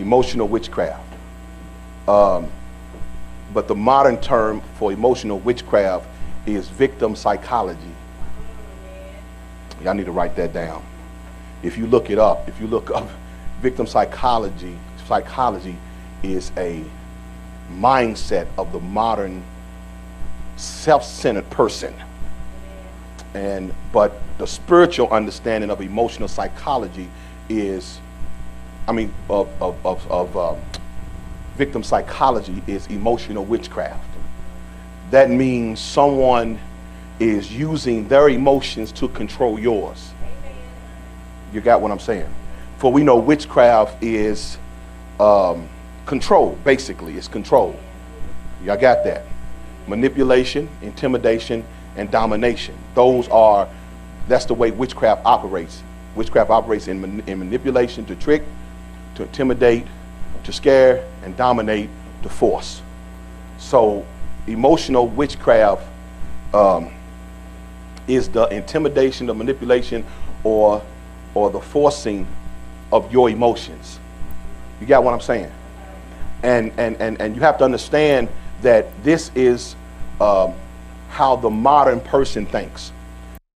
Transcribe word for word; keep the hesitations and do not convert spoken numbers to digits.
emotional witchcraft. Um, but the modern term for emotional witchcraft is victim psychology. Y'all need to write that down. If you look it up, if you look up victim psychology, psychology is a mindset of the modern self-centered person. And but the spiritual understanding of emotional psychology is, I mean, of of of, of um, victim psychology is emotional witchcraft. That means someone is using their emotions to control yours. You got what I'm saying? For we know witchcraft is um, control, basically. It's control. Y'all got that? Manipulation, intimidation, and domination. Those are, that's the way witchcraft operates. Witchcraft operates in, man, in manipulation, to trick, to intimidate, to scare, and dominate, to force. So emotional witchcraft um, is the intimidation, the manipulation, or or the forcing of your emotions. You got what I'm saying? And and and and you have to understand that this is um, how the modern person thinks.